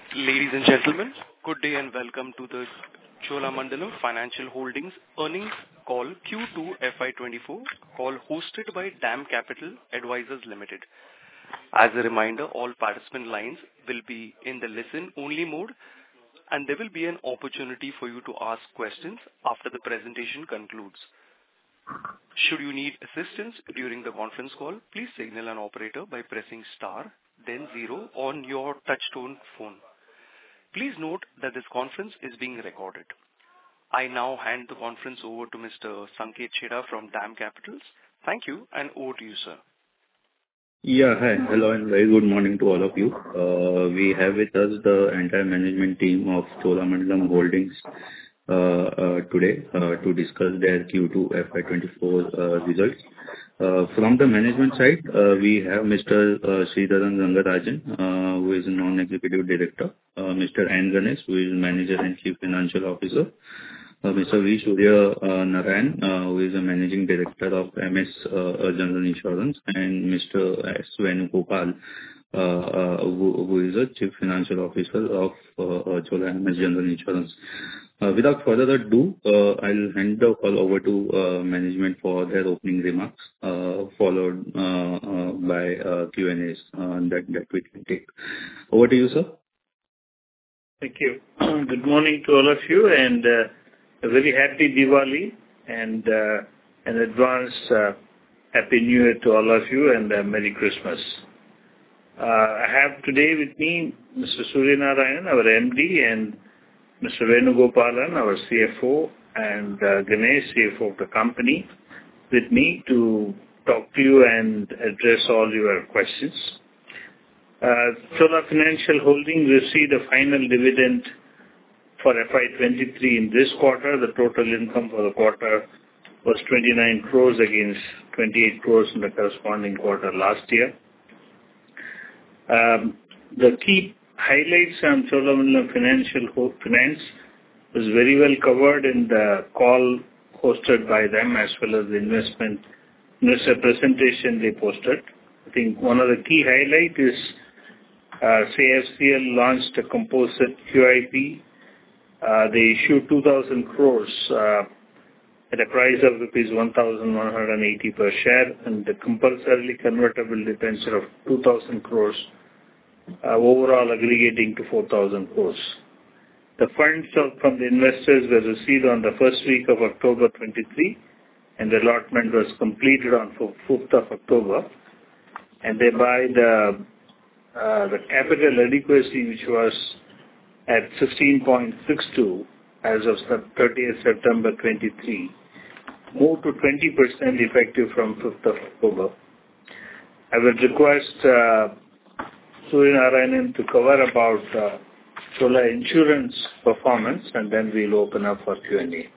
Ladies and gentlemen, good day and welcome to the Cholamandalam Financial Holdings earnings call Q2 FY24 call hosted by DAM Capital Advisors Limited. As a reminder, all participant lines will be in the listen-only mode and there will be an opportunity for you to ask questions after the presentation concludes. Should you need assistance during the conference call, please signal an operator by pressing star, then 0 on your touchtone phone. Please note that this conference is being recorded. I now hand the conference over to Mr. Sanket Chheda from DAM Capitals. Thank you, and over to you, sir. Yeah, hi. Hello, and very good morning to all of you. We have with us the entire management team of Cholamandalam Holdings today to discuss their Q2 FY24 results. From the management side, we have Mr. Sridharan Rangarajan, who is a non-executive director, Mr. N. Ganesh, who is manager and chief financial officer, Mr. V. Surya Narayan, who is a managing director of MS General Insurance, and Mr. S. Venugopal, who is a chief financial officer of Chola MS General Insurance. Without further ado, I'll hand the call over to management for their opening remarks, followed by Q&As that we can take. Over to you, sir. Thank you. Good morning to all of you, and a very happy Diwali and an advance Happy New Year to all of you, and Merry Christmas. I have today with me Mr. Surya Narayan, our MD, and Mr. Venugopalan, our CFO, and Ganesh, CFO of the company, with me to talk to you and address all your questions. Chola Financial Holdings received a final dividend for FY23 in this quarter. The total income for the quarter was 29 crores against 28 crores in the corresponding quarter last year. The key highlights on Cholamandalam Financial Finance was very well covered in the call hosted by them, as well as the investor presentation they posted. I think one of the key highlights is CFCL launched a composite QIP. They issued 2,000 crores at a price of rupees 1,180 per share, and the compulsorily convertible debenture of 2,000 crores, overall aggregating to 4,000 crores. The funds from the investors were received on the first week of October 23, and the allotment was completed on 5th of October. And thereby the capital adequacy, which was at 16.62 as of 30th September 23, moved to 20% effective from 5th of October. I will request Surya Narayan to cover about Chola Insurance performance, and then we'll open up for Q&A.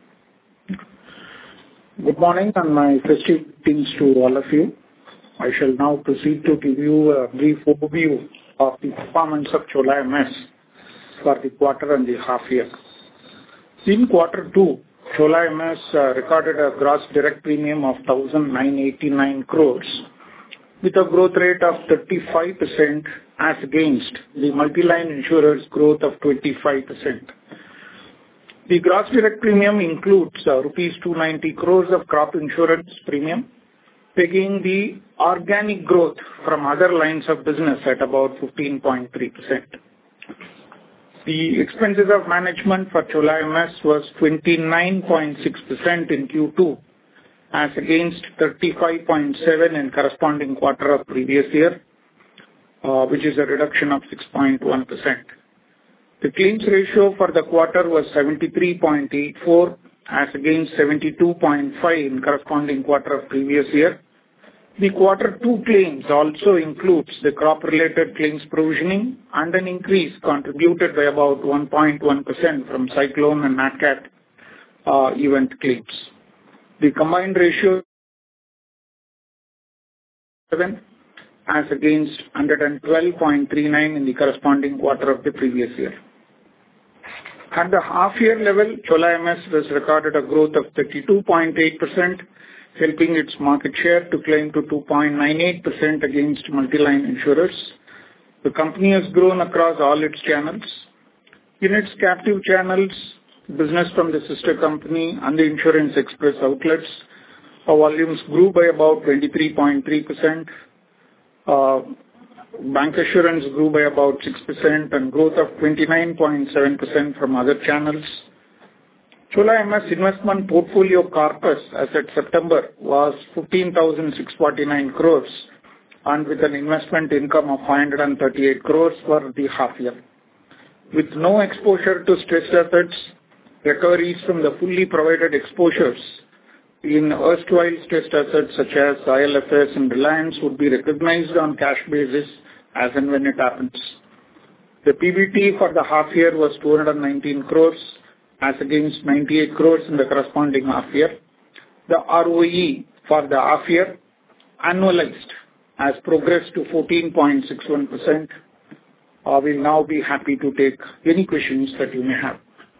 Good morning and my festive greetings to all of you. I shall now proceed to give you a brief overview of the performance of Chola MS for the quarter and the half year. In quarter 2, Chola MS recorded a gross direct premium of 1,989 crores with a growth rate of 35% as against the multi-line insurers' growth of 25%. The gross direct premium includes rupees 290 crores of crop insurance premium, taking the organic growth from other lines of business at about 15.3%. The expenses of management for Chola MS was 29.6% in Q2 as against 35.7% in corresponding quarter of previous year, which is a reduction of 6.1%. The claims ratio for the quarter was 73.84 as against 72.5 in corresponding quarter of previous year. The quarter 2 claims also includes the crop-related claims provisioning and an increase contributed by about 1.1% from cyclone and NatCat event claims. The combined ratio 7 as against 112.39 in the corresponding quarter of the previous year. At the half-year level, Chola MS has recorded a growth of 32.8%, helping its market share to climb to 2.98% against multi-line insurers. The company has grown across all its channels. In its captive channels, business from the sister company and the Insurance Express outlets, our volumes grew by about 23.3%. Bancassurance grew by about 6% and growth of 29.7% from other channels. Chola MS investment portfolio corpus as at September was 15,649 crores and with an investment income of 538 crores for the half year. With no exposure to stressed assets, recoveries from the fully provided exposures in erstwhile stressed assets such as ILFS and Reliance would be recognized on cash basis as and when it happens. The PBT for the half year was 219 crores as against 98 crores in the corresponding half year. The ROE for the half year annualized has progressed to 14.61%. I will now be happy to take any questions that you may have.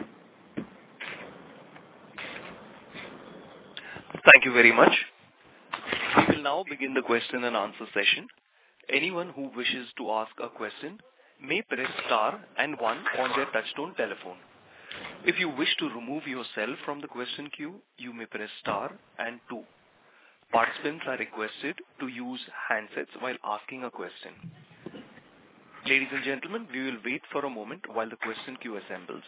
Thank you very much. We will now begin the question and answer session. Anyone who wishes to ask a question may press star and 1 on their touchtone telephone. If you wish to remove yourself from the question queue, you may press star and 2. Participants are requested to use handsets while asking a question. Ladies and gentlemen, we will wait for a moment while the question queue assembles.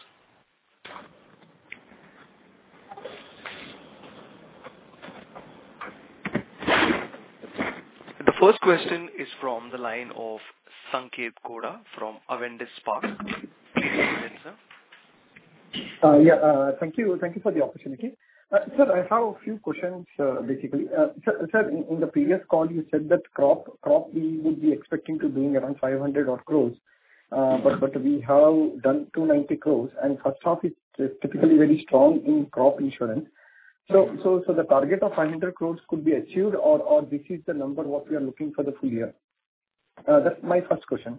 The first question is from the line of Sanket Godha from Avendus Spark. Please go ahead, sir. Thank you for the opportunity. Sir, I have a few questions, basically. Sir, in the previous call, you said that crop we would be expecting to doing around 500 odd crores. But we have done 290 crores, and first half is typically very strong in crop insurance. So the target of 500 crores could be achieved, or this is the number what we are looking for the full year? That's my first question.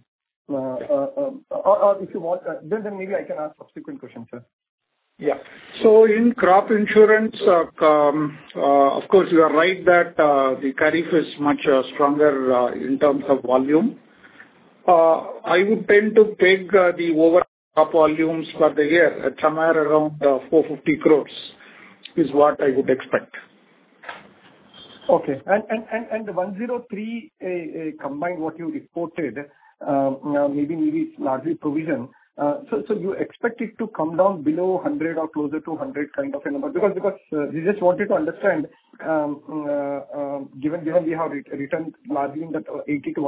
Or if you want, then maybe I can ask subsequent questions, sir. Yeah. So in crop insurance, of course, you are right that the Kharif is much stronger in terms of volume. I would tend to peg the overall crop volumes for the year at somewhere around 450 crores is what I would expect. Okay. And the 103 combined what you reported, maybe it's largely provision. So you expect it to come down below 100 or closer to 100 kind of a number? Because we just wanted to understand, given we have returned largely in that 80 to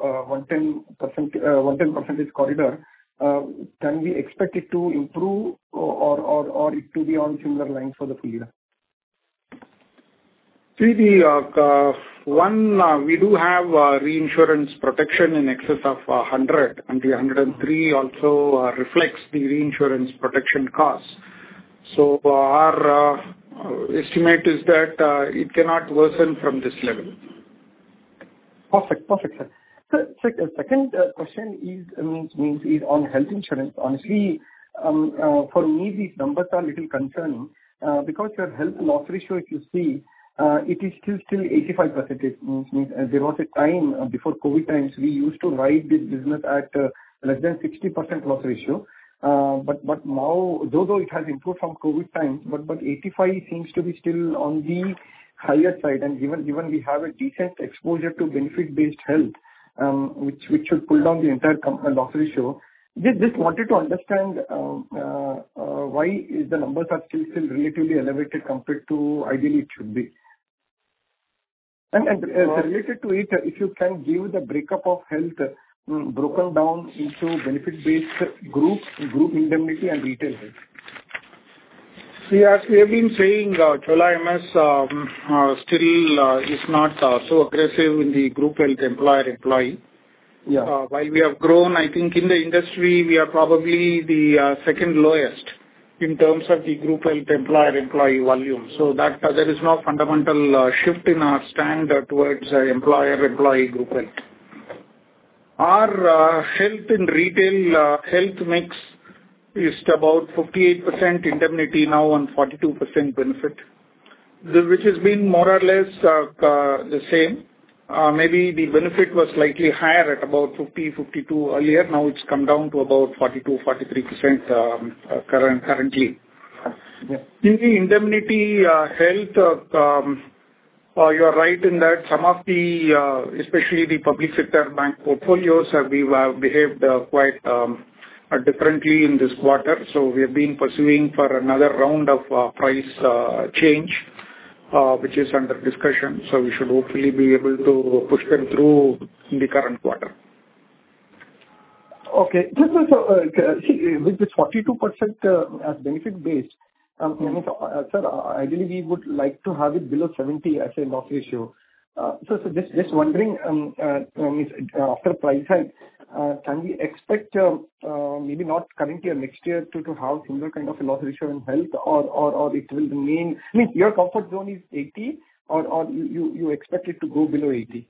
110% corridor, can we expect it to improve or it to be on similar lines for the full year? See, we do have reinsurance protection in excess of 100, and the 103 also reflects the reinsurance protection costs. So our estimate is that it cannot worsen from this level. Perfect, sir. So second question is on health insurance. Honestly, for me, these numbers are a little concerning because your health loss ratio, if you see, it is still 85%. Means there was a time before COVID times we used to ride this business at less than 60% loss ratio. But now, though it has improved from COVID times, but 85 seems to be still on the higher side. And given we have a decent exposure to benefit-based health, which should pull down the entire loss ratio. Just wanted to understand why is the numbers are still relatively elevated compared to ideally it should be. And related to it, if you can give the breakup of health broken down into benefit-based group indemnity and retail health. See, as we have been saying, Chola MS still is not so aggressive in the group health employer-employee. Yeah. While we have grown, I think in the industry we are probably the second lowest in terms of the group health employer-employee volume. So that there is no fundamental shift in our stand towards employer-employee group health. Our health in retail health mix is about 58% indemnity now and 42% benefit, which has been more or less the same. maybe the benefit was slightly higher at about 52 earlier. Now it's come down to about 42-43% currently. Yeah. In the indemnity health, you're right in that some of the, especially the public sector bank portfolios have behaved quite differently in this quarter. So we have been pursuing for another round of price change, which is under discussion. So we should hopefully be able to push them through in the current quarter. Okay. See, with this 42% as benefit based, sir, ideally we would like to have it below 70 as a loss ratio. So just wondering, after price hike, can we expect maybe not currently or next year to have similar kind of a loss ratio in health, or it will remain? Your comfort zone is 80, or you expect it to go below 80?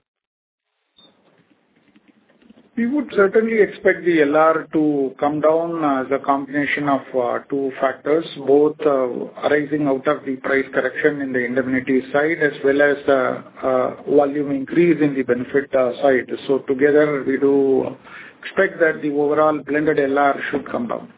We would certainly expect the LR to come down as a combination of two factors, both arising out of the price correction in the indemnity side as well as volume increase in the benefit side. So together we do expect that the overall blended LR should come down.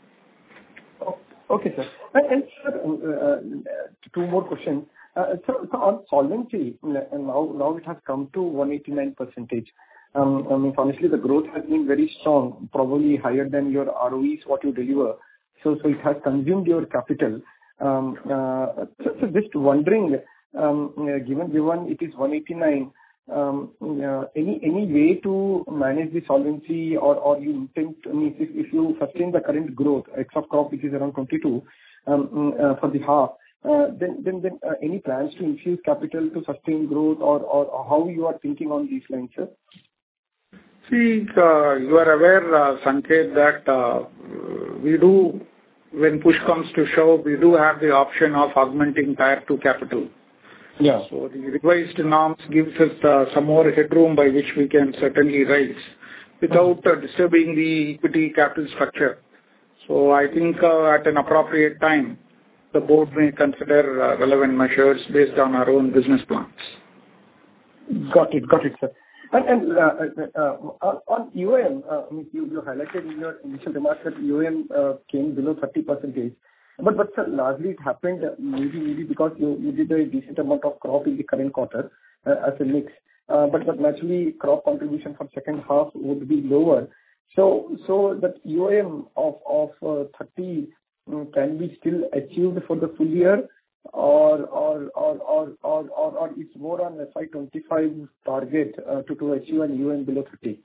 Okay, sir. And sir, two more questions. So on solvency, now it has come to 189%. Honestly, the growth has been very strong, probably higher than your ROEs, what you deliver. So it has consumed your capital. So just wondering, given it is 189, any way to manage the solvency, or you intend, if you sustain the current growth, ex of crop, which is around 22 for the half, then any plans to infuse capital to sustain growth, or how you are thinking on these lines, sir? See, you are aware, Sanket, that we do, when push comes to shove, we do have the option of augmenting Tier 2 capital. Yeah. So the revised norms gives us some more headroom by which we can certainly rise without disturbing the equity capital structure. So I think at an appropriate time, the board may consider relevant measures based on our own business plans. Got it, sir. And on UAM, you highlighted in your initial remarks that UAM came below 30%. But sir, largely it happened maybe because you did a decent amount of crop in the current quarter as a mix. But naturally, crop contribution for second half would be lower. So that UAM of 30 can be still achieved for the full year, or it's more on FY 25 target to achieve an UAM below 30?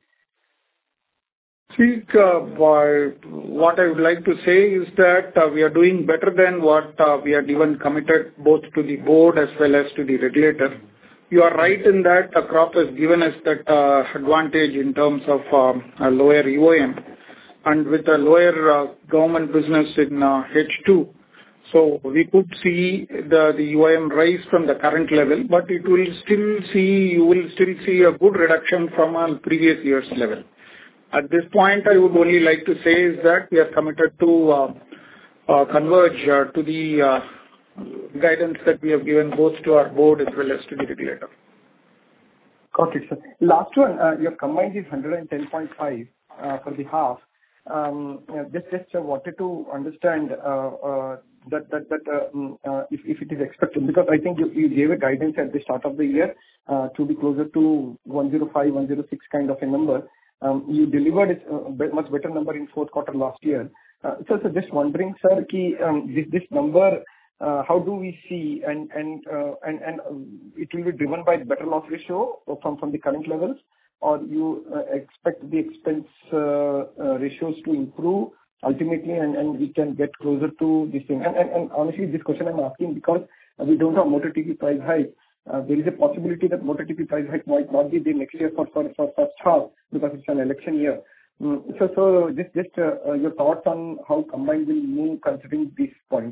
See, what I would like to say is that we are doing better than what we had even committed both to the board as well as to the regulator. You are right in that the crop has given us that advantage in terms of a lower UAM, and with a lower government business in H2. So we could see the UAM rise from the current level, but you will still see a good reduction from our previous year's level. At this point, I would only like to say is that we are committed to converge to the guidance that we have given both to our board as well as to the regulator. Got it, sir. Last one, your combined is 110.5 for the half. Just wanted to understand that if it is expected, because I think you gave a guidance at the start of the year to be closer to 105, 106 kind of a number. You delivered a much better number in fourth quarter last year. So just wondering, sir, this number, how do we see, and it will be driven by better loss ratio from the current levels, or you expect the expense ratios to improve ultimately, and we can get closer to this thing? And honestly, this question I'm asking because we don't have motor TP price hike. There is a possibility that motor TP price hike might not be there next year for first half because it's an election year. So just your thoughts on how combined will move considering these points.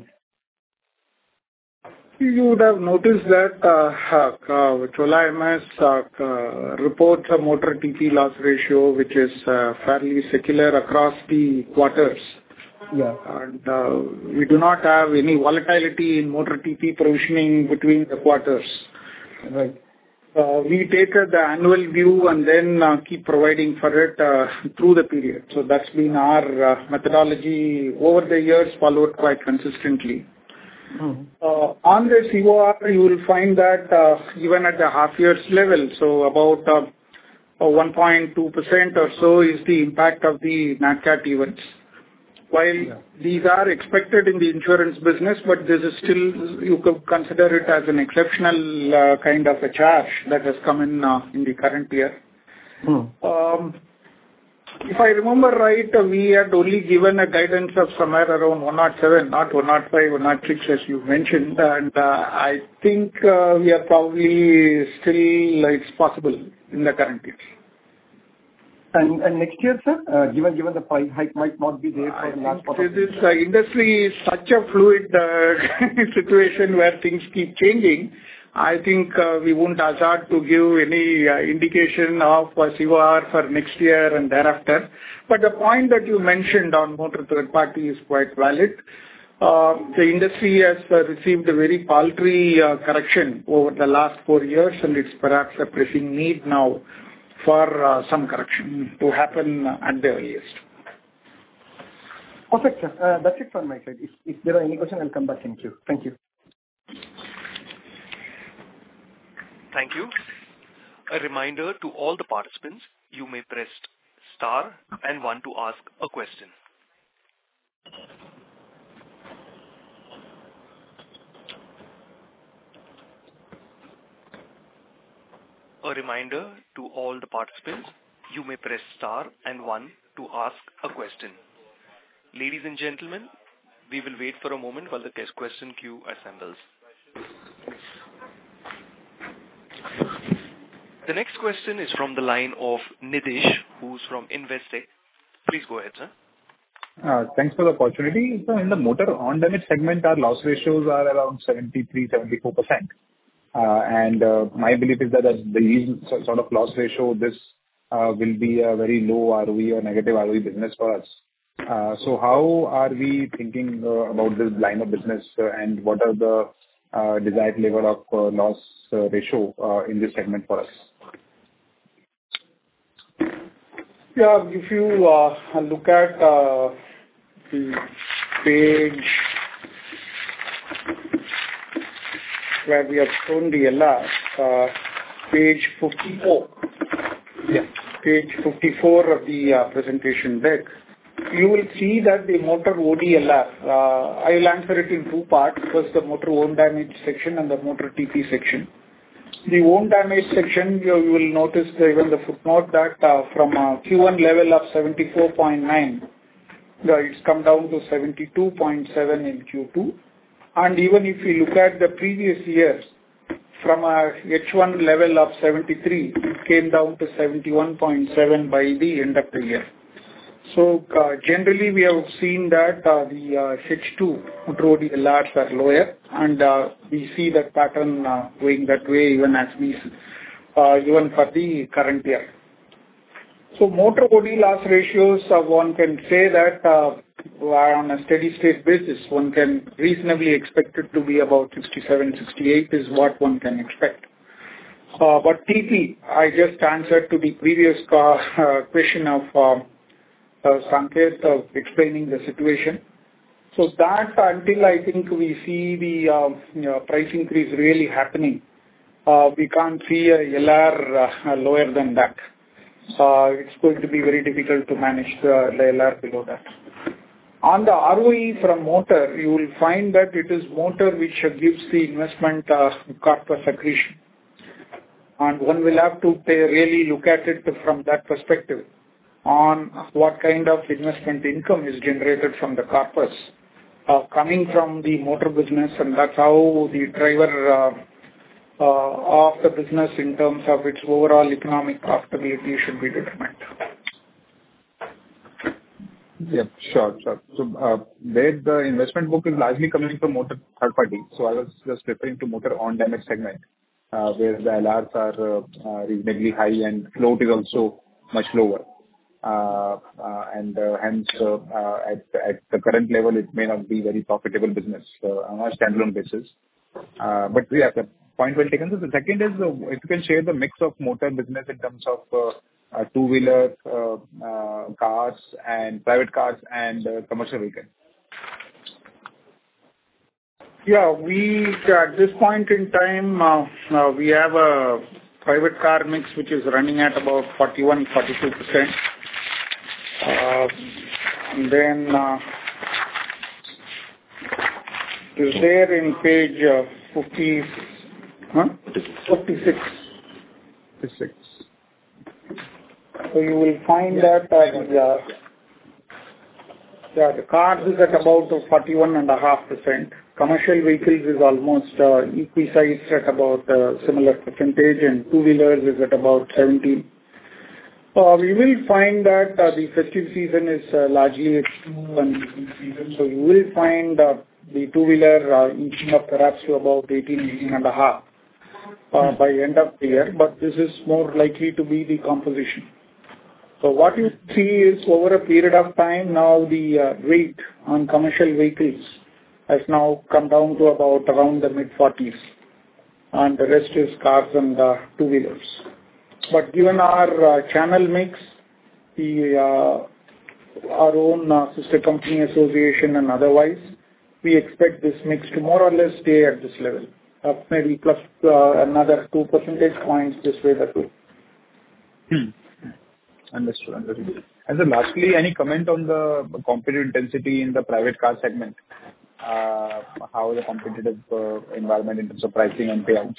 You would have noticed that Chola MS reports a motor TP loss ratio which is fairly secular across the quarters. Yeah. And we do not have any volatility in motor TP provisioning between the quarters. Right. We take the annual view and then keep providing for it through the period. So that's been our methodology over the years, followed quite consistently. On the COR, you will find that even at the half year's level, so about 1.2% or so is the impact of the NatCat events. While these are expected in the insurance business, but this is still, you could consider it as an exceptional kind of a charge that has come in the current year. If I remember right, we had only given a guidance of somewhere around 107, not 105, 106 as you mentioned, and I think we are probably still, it's possible in the current year. And next year, sir, given the price hike might not be there for the last quarter? This industry is such a fluid situation where things keep changing. I think we won't hazard to give any indication of COR for next year and thereafter. But the point that you mentioned on motor third party is quite valid. The industry has received a very paltry correction over the last 4 years, and it's perhaps a pressing need now for some correction to happen at the earliest. Perfect, sir. That's it from my side. If there are any questions, I'll come back. Thank you. Thank you. Thank you. A reminder to all the participants, you may press star and 1 to ask a question. A reminder to all the participants, you may press star and 1 to ask a question. Ladies and gentlemen, we will wait for a moment while the question queue assembles. The next question is from the line of Nidesh, who's from Investec. Please go ahead, sir. Thanks for the opportunity. So in the motor on damage segment, our loss ratios are around 73-74%. And my belief is that these sort of loss ratio, this will be a very low ROE or negative ROE business for us. So how are we thinking about this line of business, and what are the desired level of loss ratio in this segment for us? Yeah, if you look at the page where we have shown the LR, page 54. Yeah. Page 54 of the presentation deck, you will see that the motor ODLR, I will answer it in 2 parts. First, the motor own damage section and the motor TP section. The own damage section, you will notice even the footnote that from a Q1 level of 74.9, it's come down to 72.7 in Q2. And even if you look at the previous years, from a H1 level of 73, it came down to 71.7 by the end of the year. So generally, we have seen that the H2 motor ODLRs are lower, and we see that pattern going that way even as we even for the current year. So motor OD loss ratios, one can say that on a steady state basis, one can reasonably expect it to be about 67, 68 is what one can expect. But TP, I just answered to the previous question of Sanket of explaining the situation. So that until I think we see the price increase really happening, we can't see a LR lower than that. It's going to be very difficult to manage the LR below that. On the ROE from motor, you will find that it is motor which gives the investment corpus accretion. And one will have to really look at it from that perspective on what kind of investment income is generated from the corpus coming from the motor business, and that's how the driver of the business in terms of its overall economic profitability should be determined. Yeah, sure. So there the investment book is largely coming from motor third party. So I was just referring to motor on damage segment, where the LRs are reasonably high and float is also much lower. And hence at the current level, it may not be very profitable business on a standalone basis. But yeah, point well taken. So the second is, if you can share the mix of motor business in terms of two-wheeler, cars and private cars and commercial vehicles. Yeah, at this point in time, we have a private car mix which is running at about 41-42%. And then is there in page 56. 56. So you will find that the cars is at about 41.5%. Commercial vehicles is almost equal-sized at about similar percentage, and two-wheelers is at about 17%. We will find that the festive season is largely a two-and season. So you will find the two-wheeler inching up perhaps to about 18.5 by end of the year, but this is more likely to be the composition. So what you see is over a period of time now the weight on commercial vehicles has now come down to about around the mid-40s, and the rest is cars and two-wheelers. But given our channel mix, our own sister company association and otherwise, we expect this mix to more or less stay at this level, maybe plus another 2 percentage points this way that way. Understood. And then lastly, any comment on the competitive intensity in the private car segment? How the competitive environment in terms of pricing and payouts?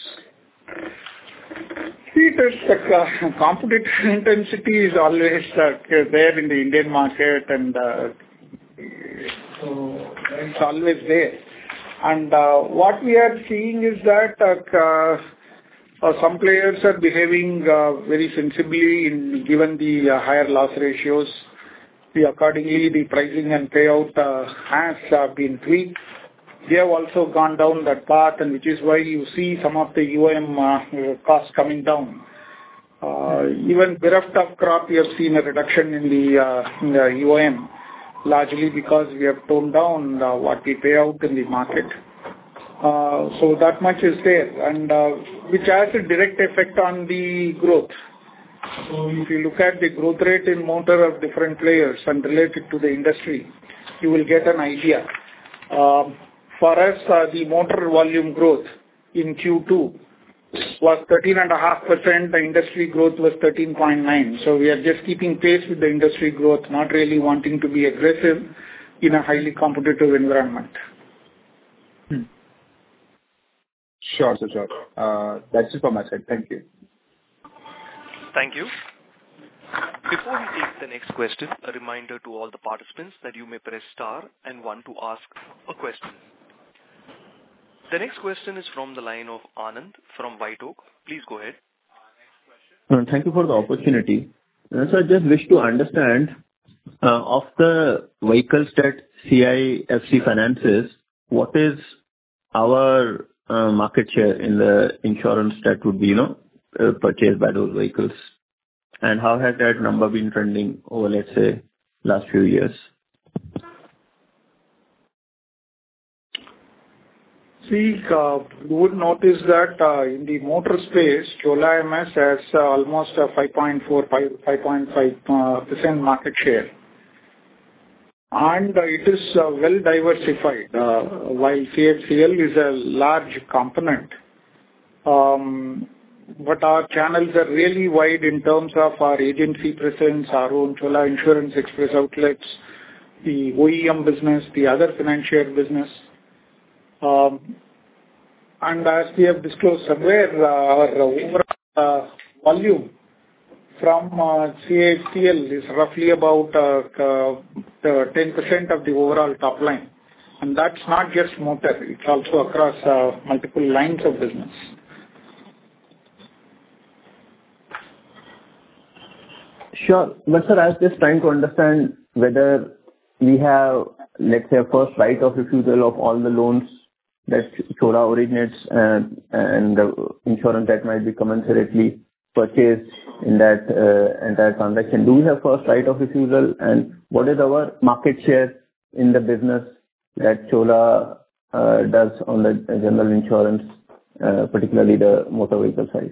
See, the competitive intensity is always there in the Indian market, and so it's always there. And what we are seeing is that some players are behaving very sensibly given the higher loss ratios. Accordingly, the pricing and payout has been tweaked. They have also gone down that path, and which is why you see some of the UM costs coming down. Even bereft of crop, we have seen a reduction in the UM, largely because we have toned down what we pay out in the market. So that much is there, and which has a direct effect on the growth. So if you look at the growth rate in motor of different players and relate it to the industry, you will get an idea. For us, the motor volume growth in Q2 was 13.5%. The industry growth was 13.9%. So we are just keeping pace with the industry growth, not really wanting to be aggressive in a highly competitive environment. Sure. That's it from my side. Thank you. Thank you. Before we take the next question, a reminder to all the participants that you may press star and one to ask a question. The next question is from the line of Anand from White Oak. Please go ahead. Thank you for the opportunity. So I just wish to understand of the vehicles that CIFC finances, what is our market share in the insurance that would be, purchased by those vehicles, and how has that number been trending over, let's say, last few years? See, you would notice that in the motor space, Chola MS has almost a 5.5% market share. And it is well diversified, while CHCL is a large component. But our channels are really wide in terms of our agency presence, our own Chola Insurance Express outlets, the OEM business, the other financial business. And as we have disclosed somewhere, our overall volume from CHCL is roughly about 10% of the overall top line. And that's not just motor, it's also across multiple lines of business. Sure. But sir, I was just trying to understand whether we have, let's say, a first right of refusal of all the loans that Chola originates and the insurance that might be commensurately purchased in that entire transaction. Do we have first right of refusal, and what is our market share in the business that Chola does on the general insurance particularly the motor vehicle side?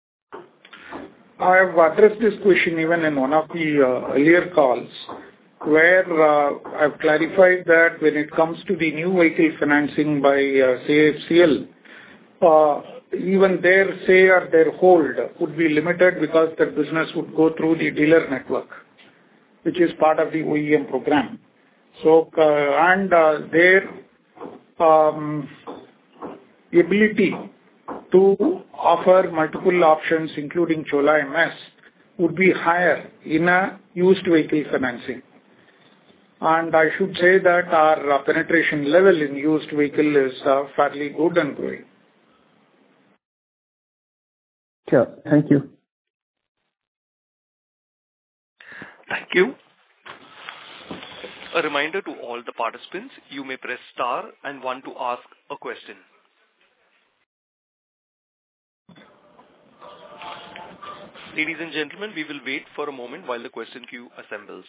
I have addressed this question even in one of the earlier calls, where I've clarified that when it comes to the new vehicle financing by CFCL, even their say or their hold would be limited because that business would go through the dealer network, which is part of the OEM program. So, their ability to offer multiple options, including Chola MS, would be higher in a used vehicle financing. And I should say that our penetration level in used vehicle is fairly good and growing. Sure. Thank you. Thank you. A reminder to all the participants, you may press star and 1 to ask a question. Ladies and gentlemen, we will wait for a moment while the question queue assembles.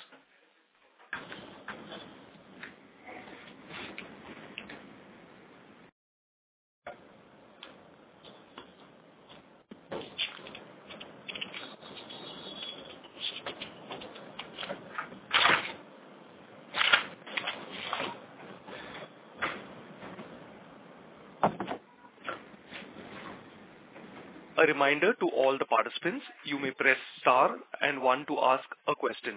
A reminder to all the participants, you may press star and 1 to ask a question.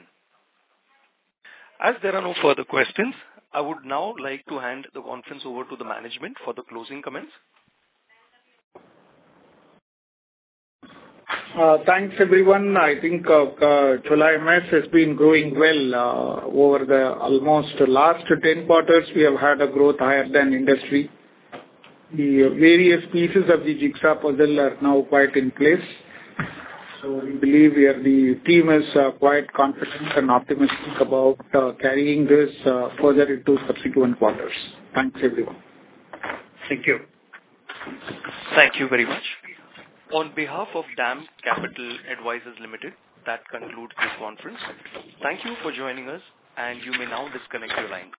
As there are no further questions, I would now like to hand the conference over to the management for the closing comments. Thanks, everyone. I think Chola MS has been growing well over the almost last 10 quarters. We have had a growth higher than industry. The various pieces of the jigsaw puzzle are now quite in place. So we believe the team is quite confident and optimistic about carrying this further into subsequent quarters. Thanks, everyone. Thank you. Thank you very much. On behalf of DAM Capital Advisors Limited, that concludes this conference. Thank you for joining us, and you may now disconnect your line.